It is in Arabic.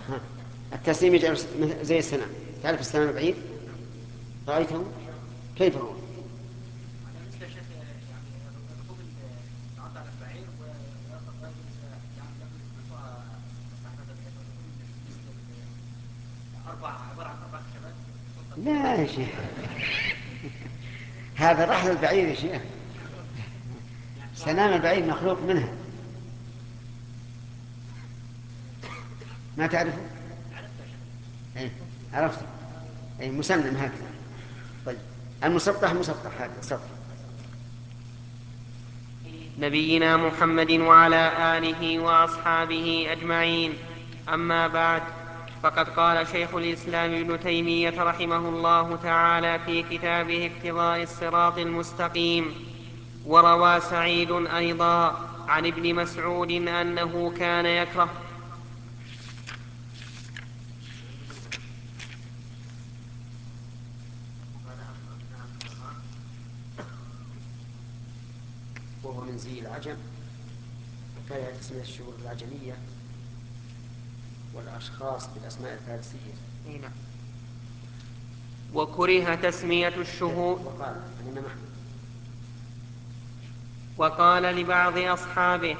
ها. التسليم يجعل زي السلام. تعرف السلام البعيد؟ رأيته كيف هو؟ على مثل شيخ يعني ركوب العبد على البعير ويجلس يعني يجلس نحو صاحبة البعير مثل عبارة عن أربع خشبات تحط فوق لا يا شيخ، هذا رحل البعير يا شيخ. يعني سلام البعير مخلوق منها، ما تعرفه؟ عرفت يا شيخ. ايه عرفت. اي مسلم هكذا. طيب المسطح مسطح هكذا سطح. نبينا محمد وعلى آله وأصحابه أجمعين. أما بعد، فقد قال شيخ الإسلام ابن تيمية رحمه الله تعالى في كتابه اقتضاء الصراط المستقيم: وروى سعيد أيضا عن ابن مسعود أنه كان يكره. وهو من زي العجم، وكان تسمية الشهور العجمية والأشخاص بالأسماء الفارسية. نعم. وكره تسمية الشهور. وقال الإمام أحمد. وقال لبعض أصحابه: